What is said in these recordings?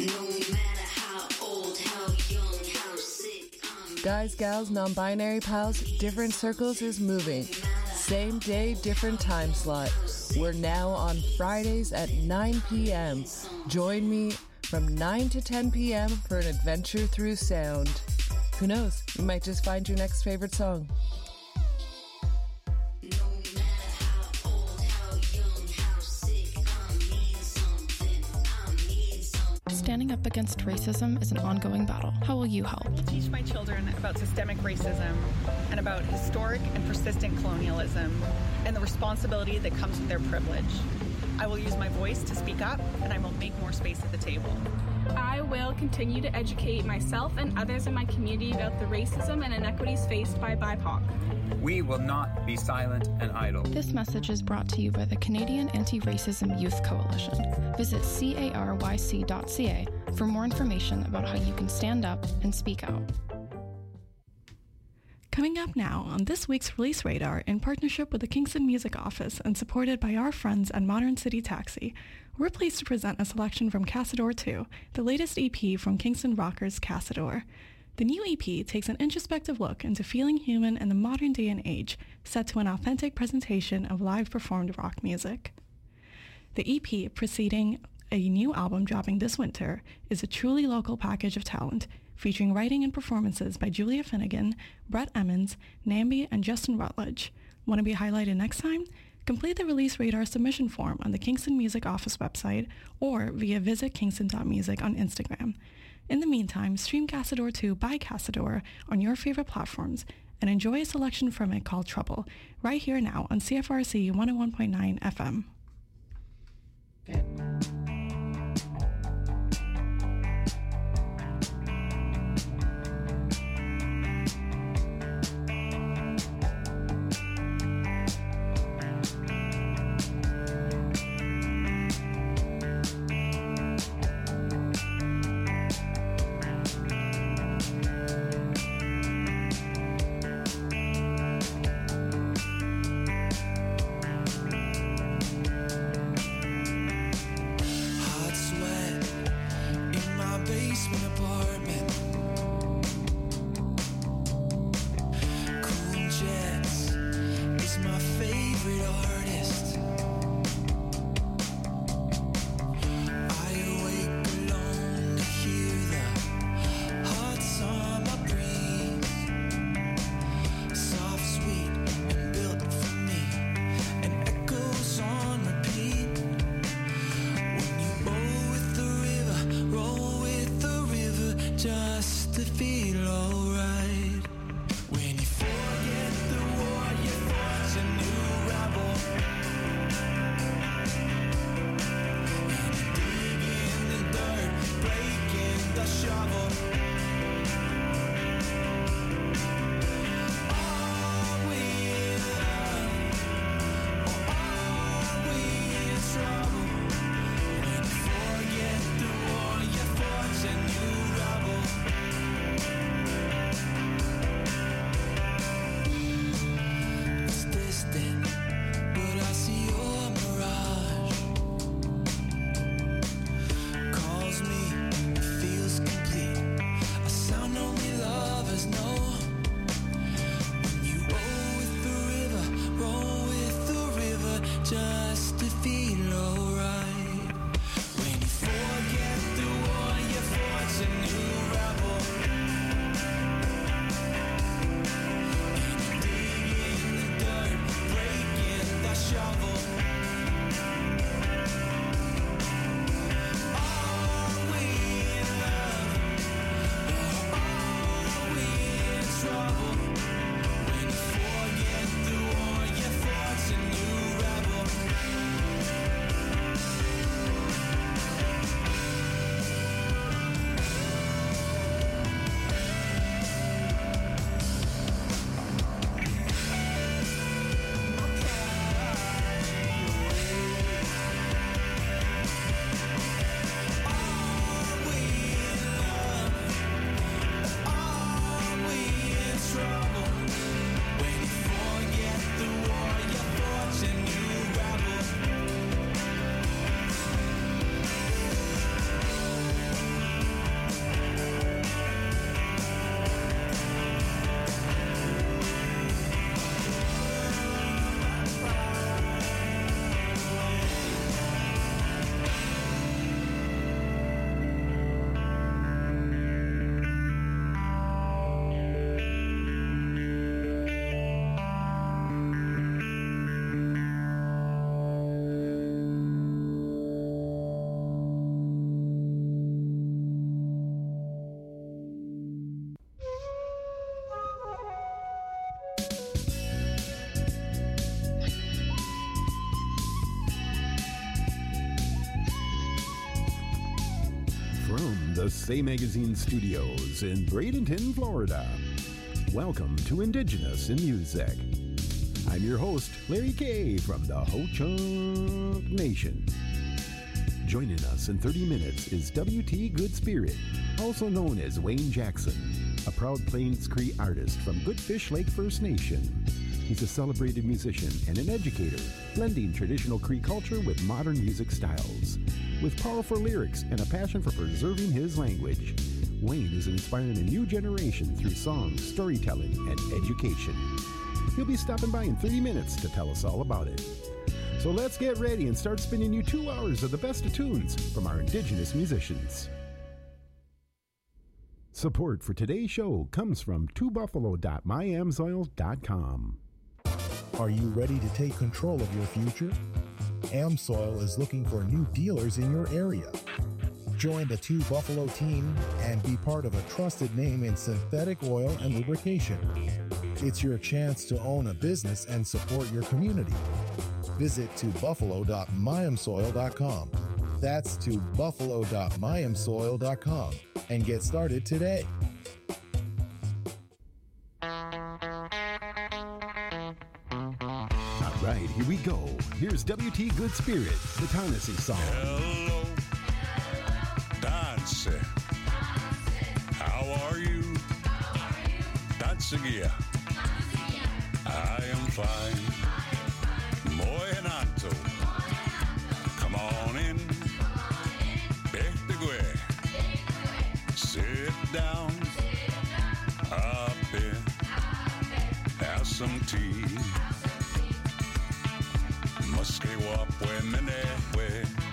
Guys, gals, non-binary pals, Different Circles is moving. Same day, different time slot. We're now on Fridays at 9 p.m. Join me from 9 to 10 p.m. for an adventure through sound. Who knows? You might just find your next favorite song. Standing up against racism is an ongoing battle. How will you help? I will teach my children about systemic racism and about historic and persistent colonialism and the responsibility that comes with their privilege. I will use my voice to speak up, and I will make more space at the table. I will continue to educate myself and others in my community about the racism and inequities faced by BIPOC. We will not be silent and idle. This message is brought to you by the Canadian Anti-Racism Youth Coalition. Visit caryc.ca for more information about how you can stand up and speak out. Coming up now on this week's Release Radar, in partnership with the Kingston Music Office and supported by our friends at Modern City Taxi, we're pleased to present a selection from Cassador 2, the latest EP from Kingston rockers Cassador. The new EP takes an introspective look into feeling human in the modern day and age, set to an authentic presentation of live performed rock music. The EP, preceding a new album dropping this winter, is a truly local package of talent, featuring writing and performances by Julia Finnegan, Brett Emmons, Nambi, and Justin Rutledge. Want to be highlighted next time? Complete the Release Radar submission form on the Kingston Music Office website or via visitkingston.music on Instagram. In the meantime, stream Cassador 2 by Cassador on your favorite platforms and enjoy a selection from it called Trouble, right here now on CFRC 101.9 FM. the Say Magazine studios in Bradenton, Florida. Welcome to Indigenous in Music. I'm your host, Larry Kay from the Ho-Chunk Nation. Joining us in 30 minutes is W.T. Goodspirit, also known as Wayne Jackson, a proud Plains Cree artist from Goodfish Lake First Nation. He's a celebrated musician and an educator, blending traditional Cree culture with modern music styles. With powerful lyrics and a passion for preserving his language, Wayne is inspiring a new generation through song, storytelling, and education. He'll be stopping by in 30 minutes to tell us all about it. So let's get ready and start spinning you 2 hours of the best of tunes from our Indigenous musicians. Support for today's show comes from twobuffalo.myamsoil.com. Are you ready to take control of your future? AmSoil is looking for new dealers in your area. Join the Two Buffalo team and be part of a trusted name in synthetic oil and lubrication. It's your chance to own a business and support your community. Visit tobuffalo.myamsoil.com. That's tobuffalo.myamsoil.com and get started today. All right, here we go. Here's W.T. Goodspirit, the Tennessee song. Hello, Dance. How are you? Dancegia. I am fine. Moenato. Come on in. Betegwe. Sit down. Up here. Have some tea. Muske wapwe menehwe.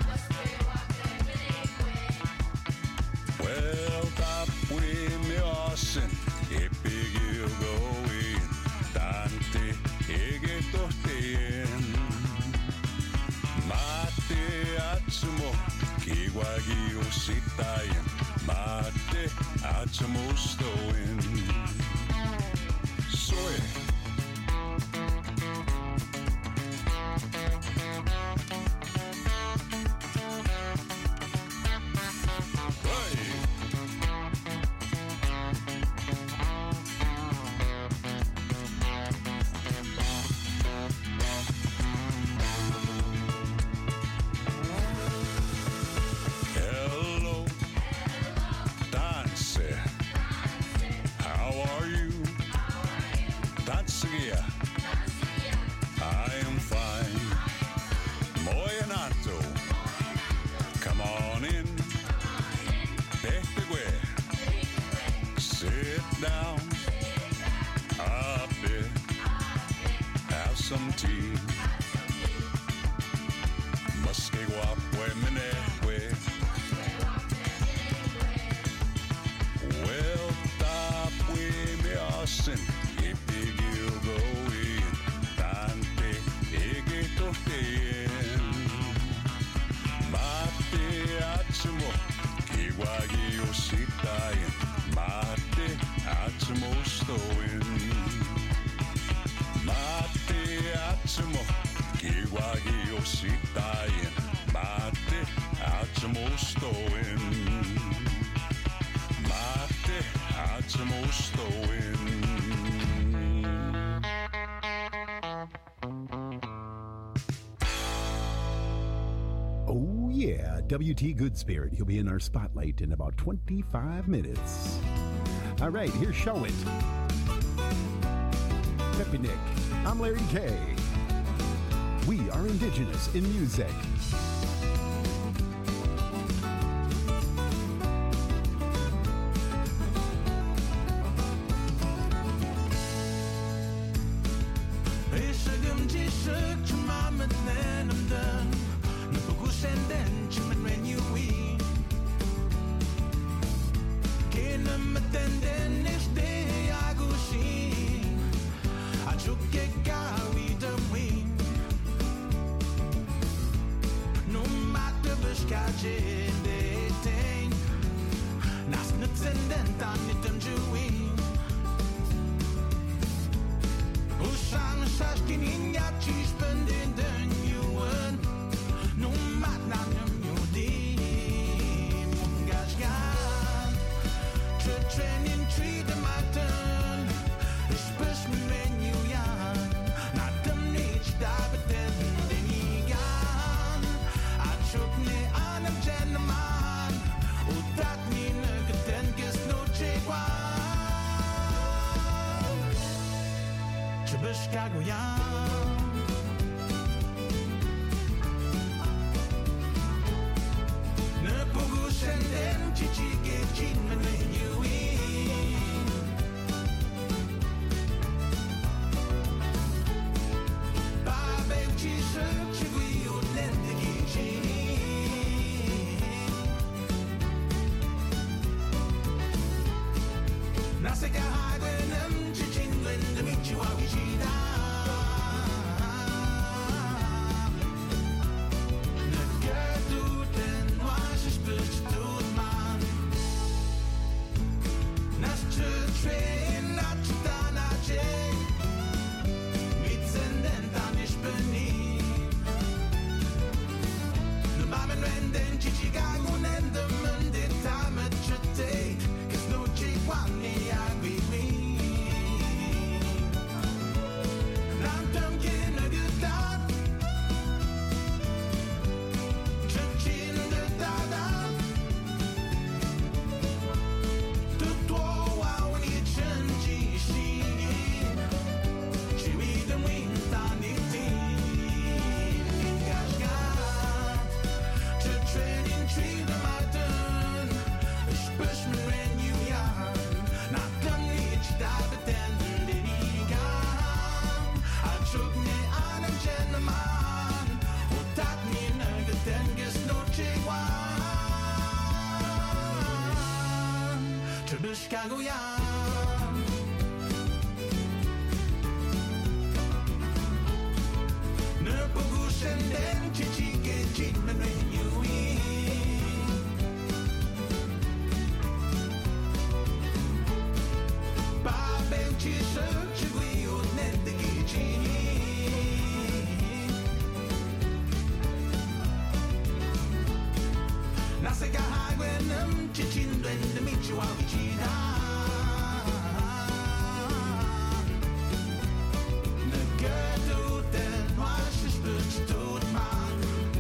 Well, tap we me asen. Epigil going. Dante ege tohtien. Mate atsumo. Kiwagi ositayen. Mate atsumo stoin. Soy. Oh yeah, W.T. Goodspirit. He'll be in our spotlight in about 25 minutes. All right, here's Show It. Peppy Nick, I'm Larry Kay. We are Indigenous in Music. 가고야 너 보고 산댄 지치게 짓는 메뉴이 밥에 지석 지구이 옷낸 듯이지 나세가 하고는 지친 랜드 미치와 위시다 가고야 너 보고 산댄 지치게 짓는 메뉴이 밥에 지석 지구이 옷낸 듯이지 나세가 하고는 지친 랜드 미치와 위치다 Tout den, moi je peux tout demain.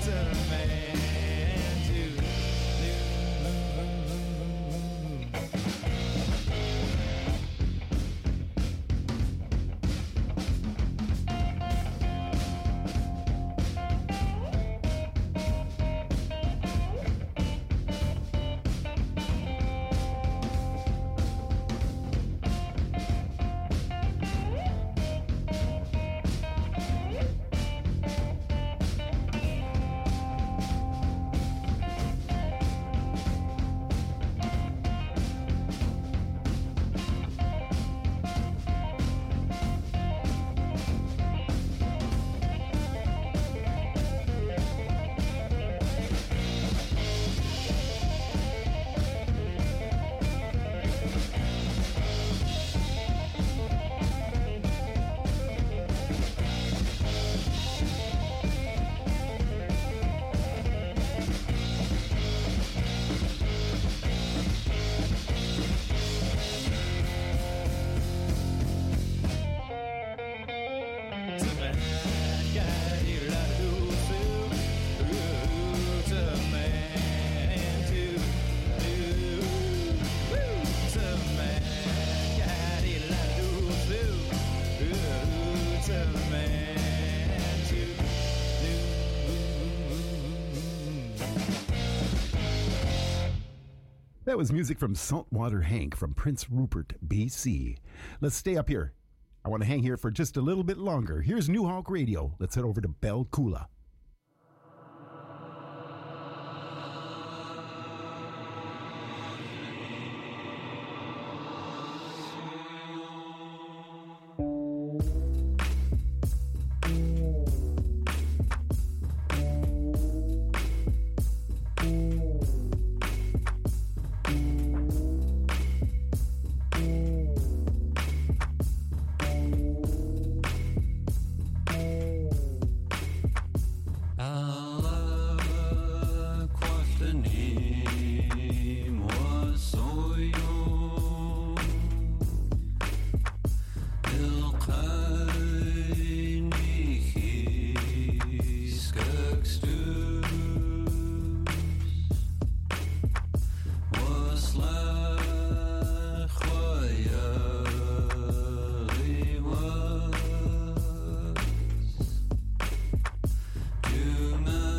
That was music from Saltwater Hank from Prince Rupert, BC. Let's stay up here. I want to hang here for just a little bit longer. Here's New Hawk Radio. Let's head over to Bell Coola. Too much.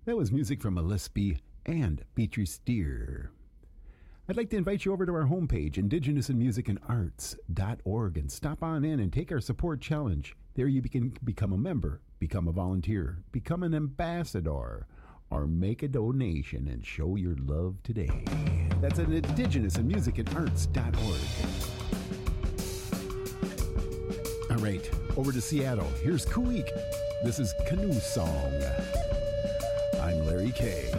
That was music from Gillespie and Beatrice Steer. I'd like to invite you over to our homepage, indigenousinmusicandarts.org, and stop on in and take our support challenge. There you can become a member, become a volunteer, become an ambassador, or make a donation and show your love today. That's at indigenousinmusicandarts.org. All right, over to Seattle. Here's Kuik. This is Canoe Song. I'm Larry K.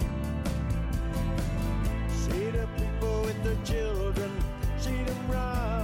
Children, see them ride.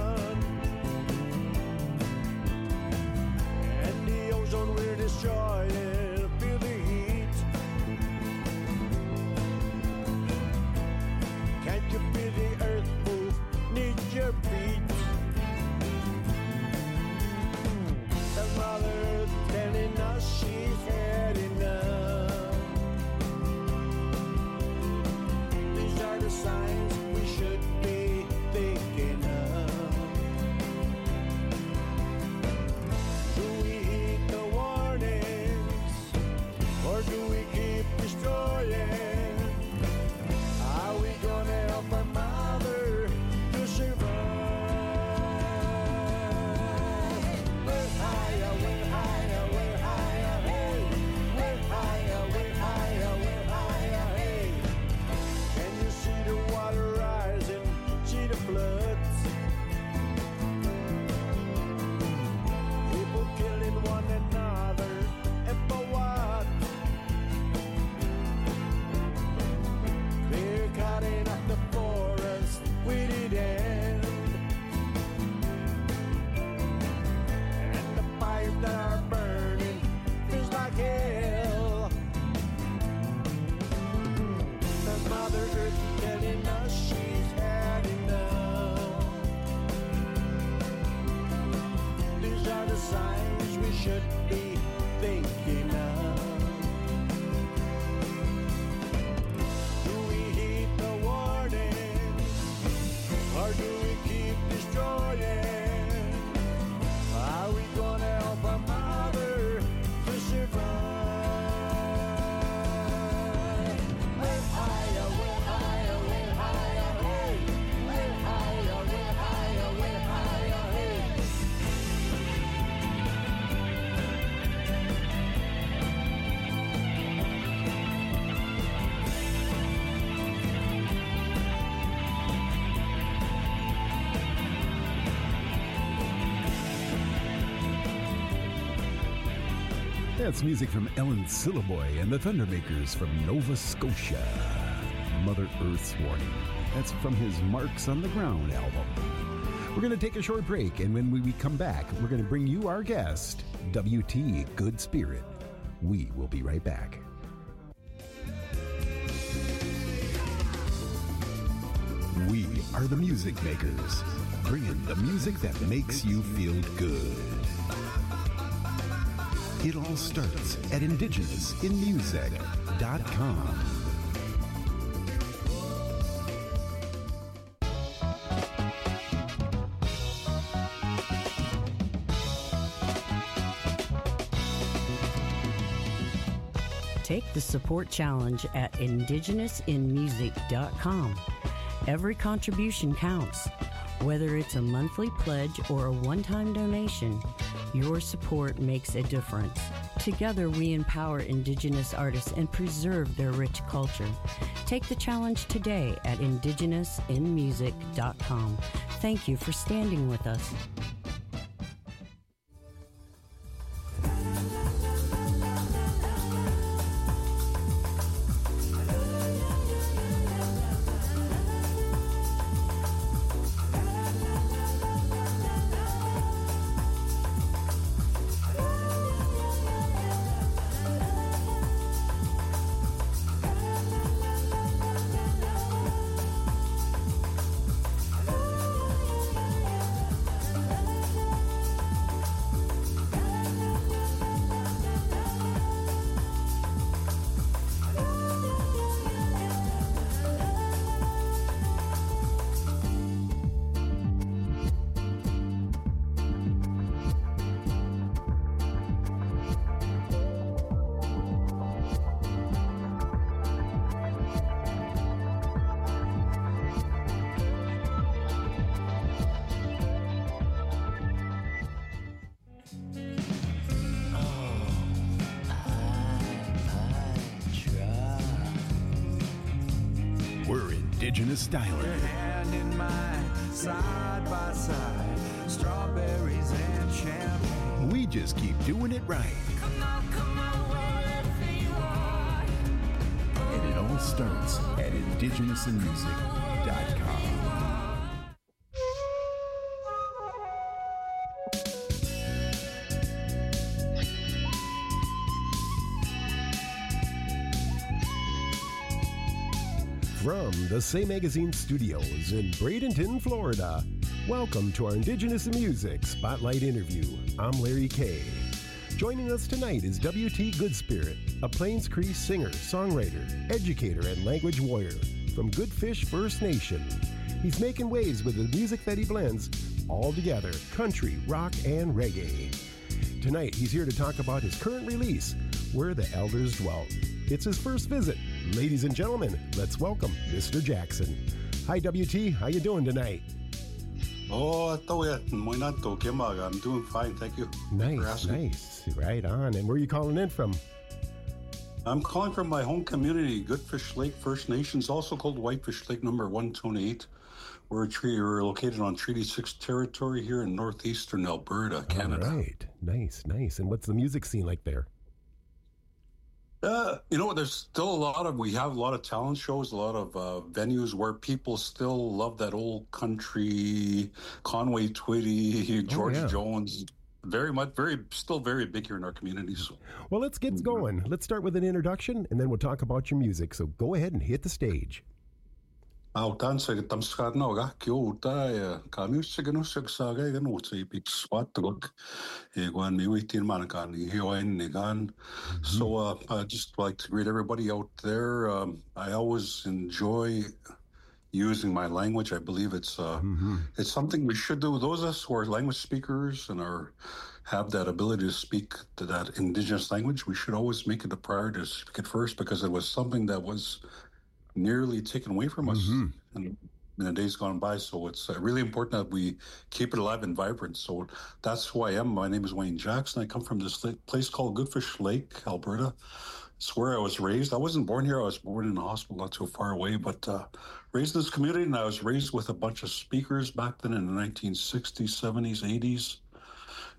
That's music from Ellen Syllaboy and the Thundermakers from Nova Scotia. Mother Earth's Warning. That's from his Marks on the Ground album. We're going to take a short break, and when we come back, we're going to bring you our guest, WT Good Spirit. We will be right back. We are the Music Makers, bringing the music that makes you feel good. It all starts at IndigenousInMusic.com. Take the support challenge at IndigenousInMusic.com. Every contribution counts. Whether it's a monthly pledge or a one-time donation, your support makes a difference. Together, we empower Indigenous artists and preserve their rich culture. Take the challenge today at IndigenousInMusic.com. Thank you for standing with us. Indigenous styling. Your hand in mine, side by side, strawberries and champagne. We just keep doing it right. Come on, wherever you are. And it all starts at IndigenousInMusic.com. From the Say Magazine studios in Bradenton, Florida, welcome to our Indigenous in Music Spotlight interview. I'm Larry Kay. Joining us tonight is WT Good Spirit, a Plains Cree singer, songwriter, educator, and language warrior from Goodfish First Nation. He's making waves with the music that he blends all together, country, rock, and reggae. Tonight, he's here to talk about his current release, Where the Elders Dwelt. It's his first visit. Ladies and gentlemen, let's welcome Mr. Jackson. Hi, WT. How you doing tonight? I'm doing fine, thank you. Nice. Right on. And where are you calling in from? I'm calling from my home community, Goodfish Lake First Nations, also called Whitefish Lake number 128. We're located on Treaty 6 territory here in northeastern Alberta, Canada. All right. Nice. And what's the music scene like there? There's still we have a lot of talent shows, a lot of venues where people still love that old country, Conway Twitty, George Jones. Still very big here in our communities. Well, let's get going. Let's start with an introduction, and then we'll talk about your music. So go ahead and hit the stage. Well, I was born So I'd just like to greet everybody out there. I always enjoy using my language. I believe it's something we should do. Those of us who are language speakers and have that ability to speak to that Indigenous language, we should always make it a priority to speak it first, because it was something that was nearly taken away from us in the days gone by. So it's really important that we keep it alive and vibrant. So that's who I am. My name is Wayne Jackson. I come from this place called Goodfish Lake, Alberta. It's where I was raised. I wasn't born here. I was born in a hospital not too far away, but raised in this community, and I was raised with a bunch of speakers back then in the 1960s, 70s, 80s.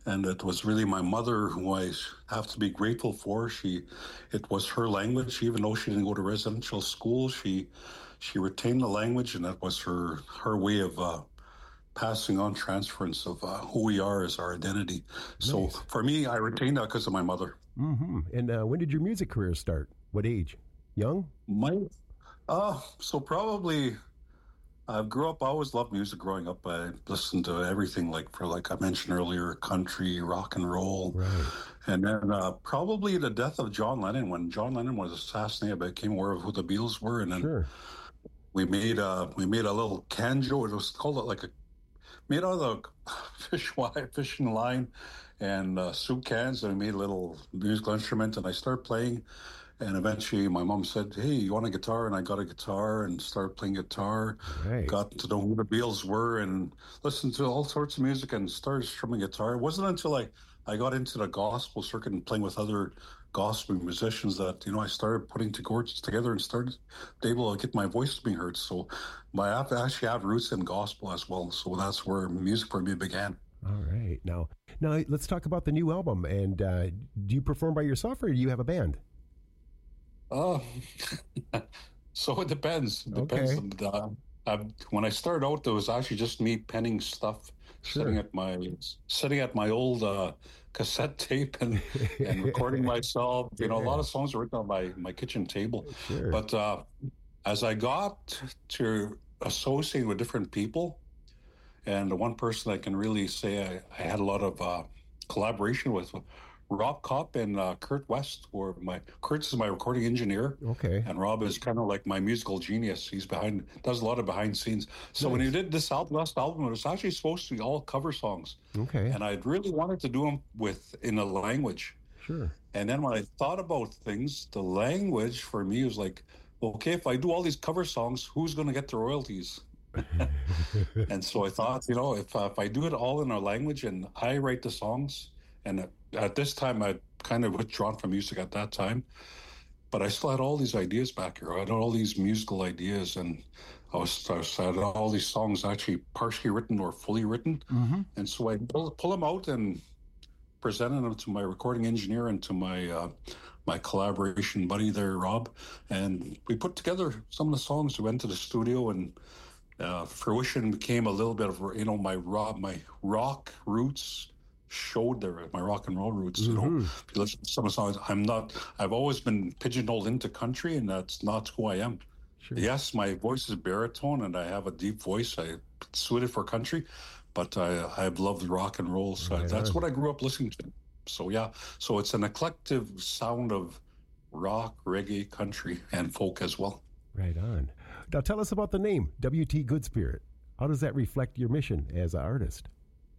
And it was really my mother who I have to be grateful for. It was her language, even though she didn't go to residential school. She retained the language, and that was her way of passing on transference of who we are as our identity. Nice. So for me, I retained that because of my mother. Mm-hmm. And when did your music career start? What age? Young? So probably. I grew up, I always loved music growing up. I listened to everything, like I mentioned earlier, country, rock and roll. Right. And then probably the death of John Lennon. When John Lennon was assassinated, I became aware of who the Beatles were. And then we made a little banjo. It was called made out of the fishing line and soup cans. And we made a little musical instrument, and I started playing. And eventually my mom said, hey, you want a guitar? And I got a guitar and started playing guitar. Right. Got to know who the Beatles were and listened to all sorts of music and started strumming guitar. It wasn't until I got into the gospel circuit and playing with other gospel musicians that, I started putting chords together and started able to get my voice being heard. So I actually have roots in gospel as well. So that's where music for me began. All right. Now let's talk about the new album. And do you perform by yourself or do you have a band? So it depends. Okay. When I started out, there was actually just me penning stuff, sitting at my old cassette tape and recording myself. A lot of songs were written on my kitchen table. Sure. But as I got to associate with different people, and the one person I can really say I had a lot of collaboration with Rob Kopp and Kurt West Kurt is my recording engineer. Okay. And Rob is kind of like my musical genius. He's does a lot of behind scenes. So when he did this last album, it was actually supposed to be all cover songs. Okay. And I'd really wanted to do them in a language. Sure. And then when I thought about things, the language for me was like, okay, if I do all these cover songs, who's going to get the royalties? And so I thought, if I do it all in our language and I write the songs, and at this time, I'd kind of withdrawn from music at that time, but I still had all these ideas back here. I had all these musical ideas, and I had all these songs actually partially written or fully written. Mm-hmm. And so I pull them out and presented them to my recording engineer and to my collaboration buddy there, Rob. And we put together some of the songs. We went to the studio, and fruition became a little bit of, my rock roots showed there, my rock and roll roots. Mm-hmm. If you listen to some of the songs, I've always been pigeonholed into country, and that's not who I am. Sure. Yes, my voice is baritone and I have a deep voice. I'm suited for country, but I've loved rock and roll. So that's what I grew up listening to. So yeah, so it's an eclectic sound of rock, reggae, country, and folk as well. Right on. Now tell us about the name, W.T. Goodspirit. How does that reflect your mission as an artist?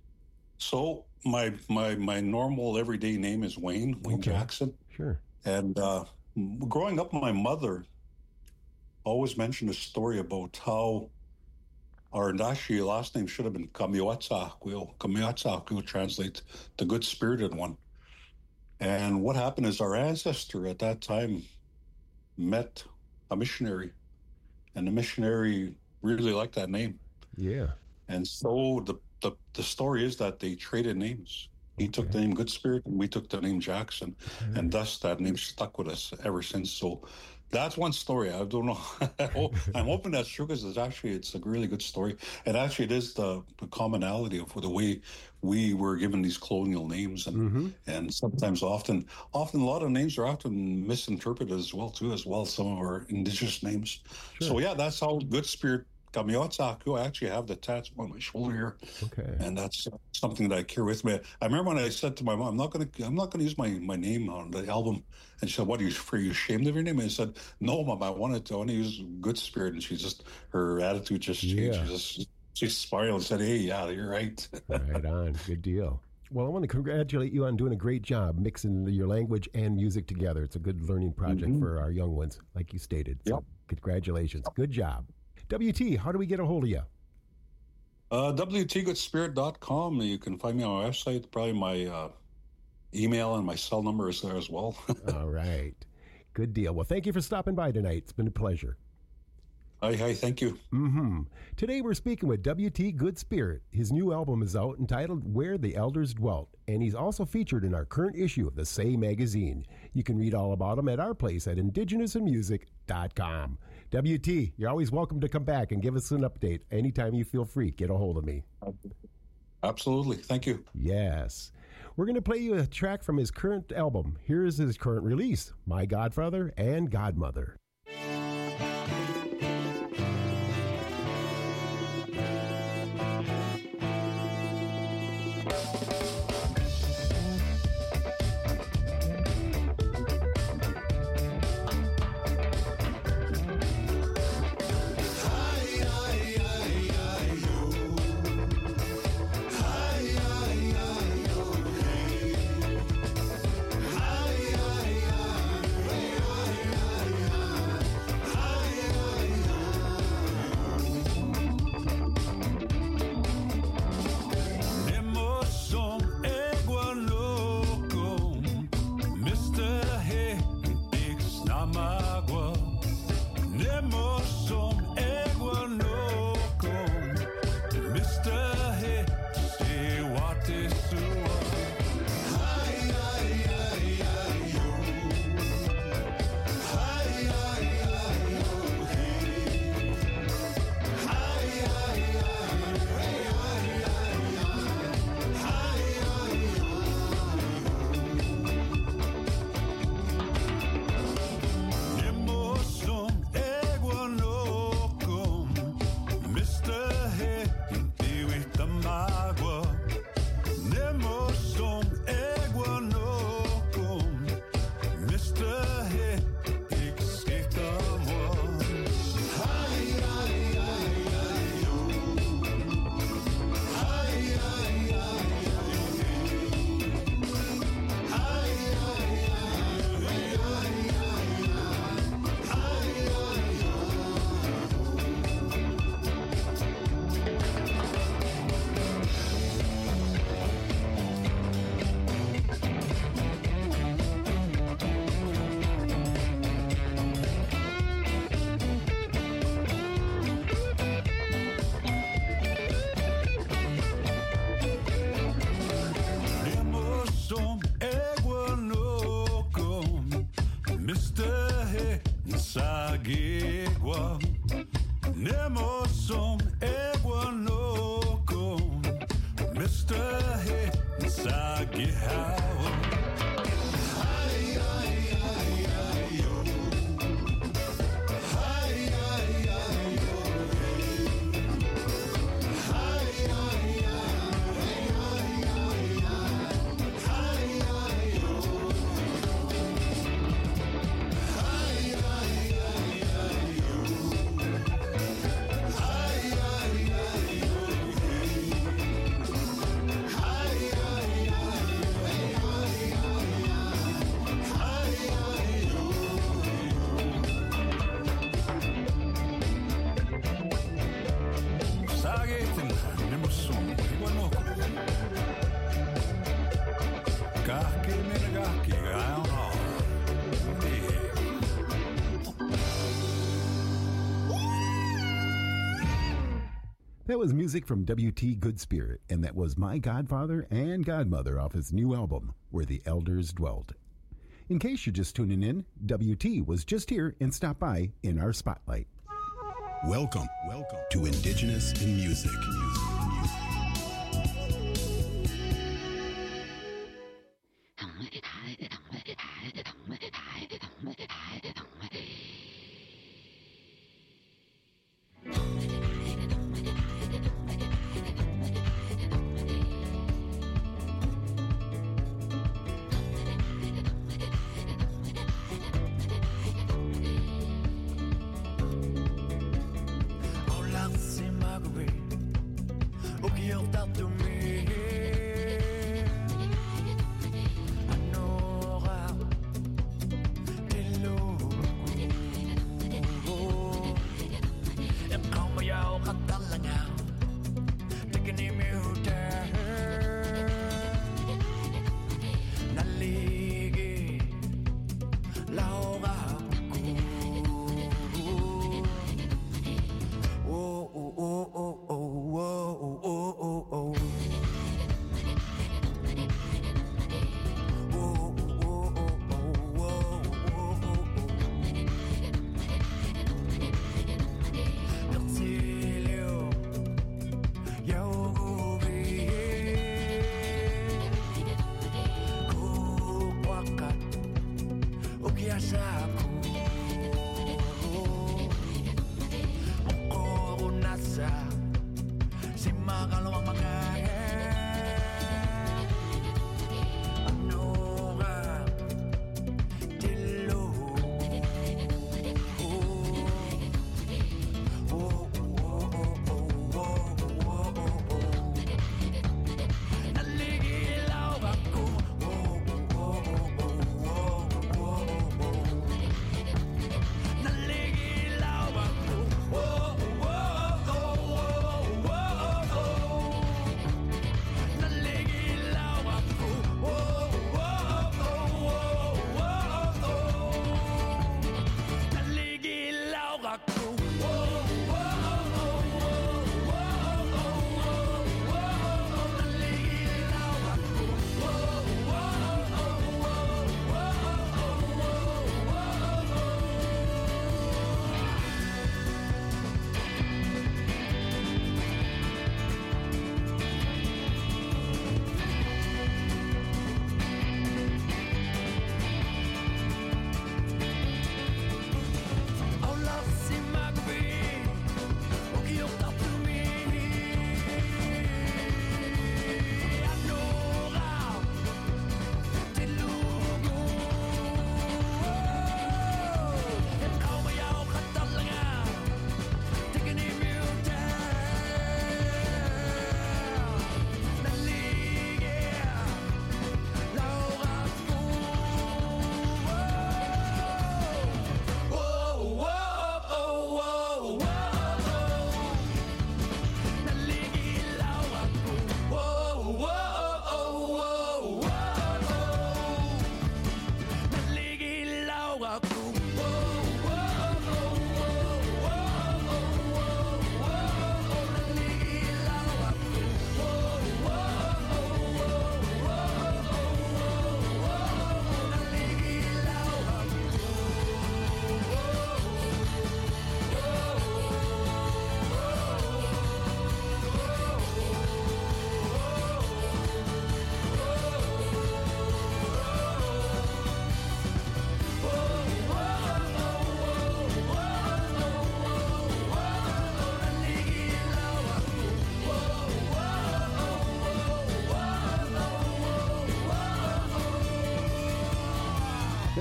So my normal everyday name is Wayne Jackson. Sure. And growing up, my mother always mentioned a story about how our actually last name should have been Kamiotsakwil. Kamiotsakwil translates the good-spirited one. And what happened is our ancestor at that time met a missionary, and the missionary really liked that name. Yeah. And so the story is that they traded names. He took the name Good Spirit, and we took the name Jackson, and thus that name stuck with us ever since. So that's one story. I don't know. I'm hoping that's true, because it's a really good story. And actually, it is the commonality of the way we were given these colonial names, and sometimes often a lot of names are often misinterpreted as well. Some of our indigenous names. Sure. So yeah, that's how Good Spirit. Kamiotsaku, I actually have the tattoo on my shoulder here, and that's something that I carry with me. I remember when I said to my mom, "I'm not going to use my name on the album," and she said, "What are you ashamed of your name?" And I said, "No, Mom, I want to use Good Spirit." And her attitude just changed. Yeah. She smiled and said, "Hey, yeah, you're right." Right on, good deal. Well, I want to congratulate you on doing a great job mixing your language and music together. It's a good learning project for our young ones, like you stated. So congratulations, good job. WT, how do we get a hold of you? WTGoodspirit.com. You can find me on my website. Probably my email and my cell number is there as well. All right. Good deal. Well, thank you for stopping by tonight. It's been a pleasure. Hi, thank you. Today we're speaking with W.T. Good Spirit. His new album is out entitled Where the Elders Dwelt, and he's also featured in our current issue of the Say magazine. You can read all about him at our place at indigenousinmusic.com. W.T., you're always welcome to come back and give us an update. Anytime you feel free, get a hold of me. Absolutely. Thank you. Yes. We're going to play you a track from his current album. Here is his current release, My Godfather and Godmother. That was music from W.T. Good Spirit, and that was My Godfather and Godmother off his new album, Where the Elders Dwelt. In case you're just tuning in, W.T. was just here and stopped by in our spotlight. Welcome to Indigenous in Music.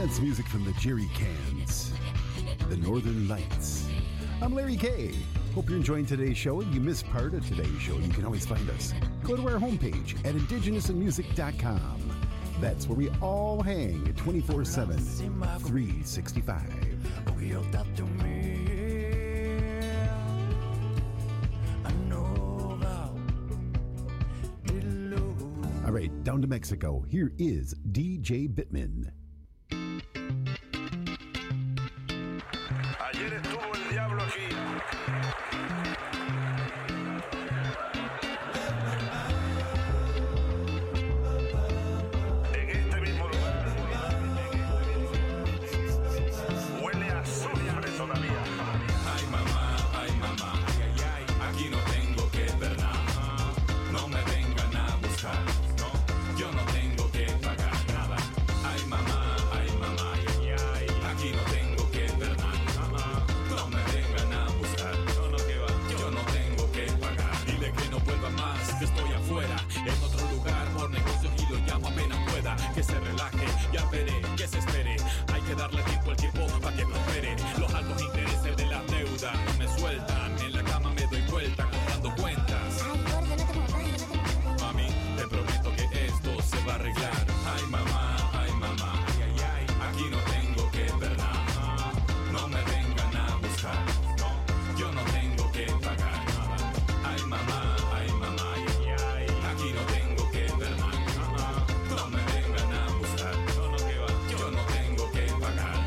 That's music from the Jerry Cans, the Northern Lights. I'm Larry K. Hope you're enjoying today's show. If you missed part of today's show, you can always find us. Go to our homepage at indigenousinmusic.com. That's where we all hang 24/7, 365. All right, down to Mexico. Here is DJ Bittman. Ayer estuvo el diablo aquí. En este mismo lugar. Huele a azufre todavía. Ay mamá, ay, ay, ay. Aquí no tengo que ver nada. No me vengan a buscar. No, yo no tengo que pagar nada. Ay mamá, ay, ay, ay. Aquí no tengo que ver nada. No me vengan a buscar. No, no, que va. Yo no tengo que pagar. Dile que no vuelva más, que estoy afuera, en otro lugar por negocios y lo llamo apenas pueda. Que se relaje, ya veré, que se espere. Hay que darle tiempo al tiempo para que prospere. Los altos intereses de la deuda no me sueltan. En la cama me doy vuelta contando cuentas. Mami, te prometo que esto se va a arreglar. Ay mamá, ay, ay, ay. Aquí no tengo que ver nada. No me vengan a buscar. No, yo no tengo que pagar nada. Ay mamá, ay, ay, ay. Aquí no tengo que ver nada. No me vengan a buscar. No, no, que va. Yo no tengo que pagar.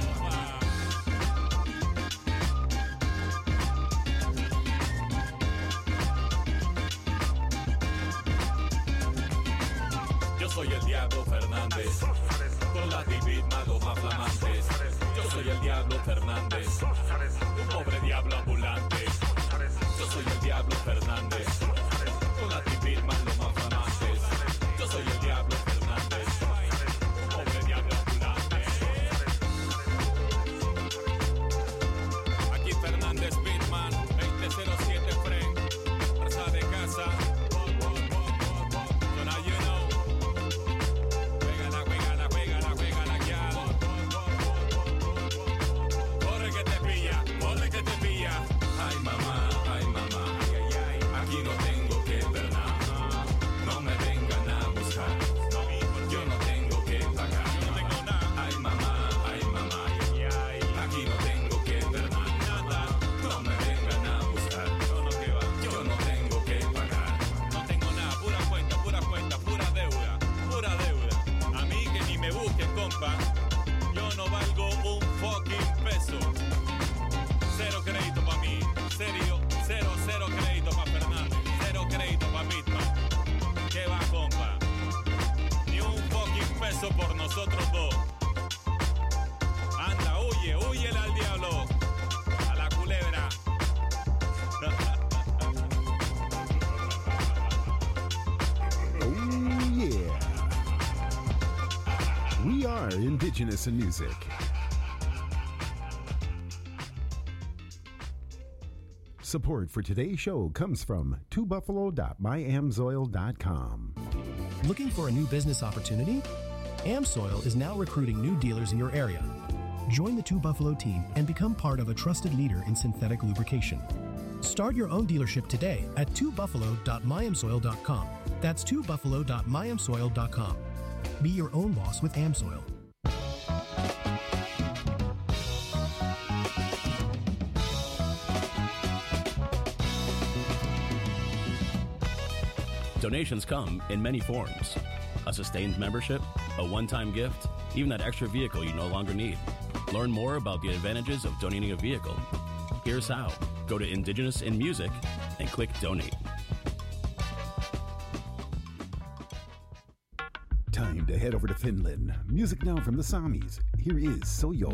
Yo soy el Diablo Fernández, con la divina los más flamantes. Yo soy el Diablo Fernández, un pobre diablo ambulante. Yo soy el Diablo Fernández, con la divina los más flamantes. Yo soy el Diablo Fernández, un pobre diablo ambulante. Aquí Fernández Bitman, 2007 Fren, Fuerza de casa. So now you know. Corre que te pilla. Ay mamá, ay, ay, ay. Aquí no tengo que ver nada. No me vengan a buscar. Yo no tengo que pagar. Ay mamá, ay, ay, ay. Aquí no tengo que ver nada. No me vengan a buscar. Yo no tengo que pagar. No tengo nada, pura cuenta, pura deuda. Pura deuda. A mí que ni me busquen, compa. Yo no valgo un fucking peso. Cero crédito para mí, serio, cero crédito para Fernández, cero crédito para Bitman. ¿Qué va, compa? Ni un fucking peso por nosotros dos. Anda, huye al diablo, a la culebra. Oh yeah. We are indigenous in music. Support for today's show comes from twobuffalo.myamsoil.com. Looking for a new business opportunity? AmSoil is now recruiting new dealers in your area. Join the Two Buffalo team and become part of a trusted leader in synthetic lubrication. Start your own dealership today at twobuffalo.myamsoil.com. That's twobuffalo.myamsoil.com. Be your own boss with AmSoil. Donations come in many forms. A sustained membership, a one-time gift, even that extra vehicle you no longer need. Learn more about the advantages of donating a vehicle. Here's how. Go to Indigenous in Music and click Donate. Time to head over to Finland. Music now from the Samis. Here is Soyo.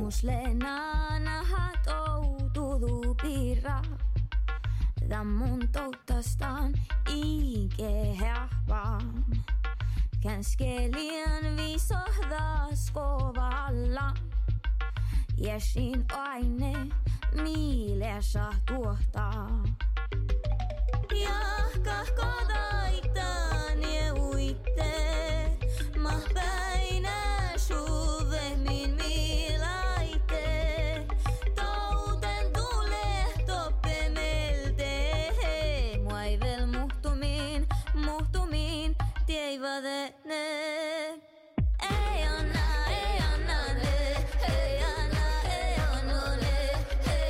Mun toutastaan ikehävään. Känskelien visohdas kovalla. Jäsin aine mielessä tuohta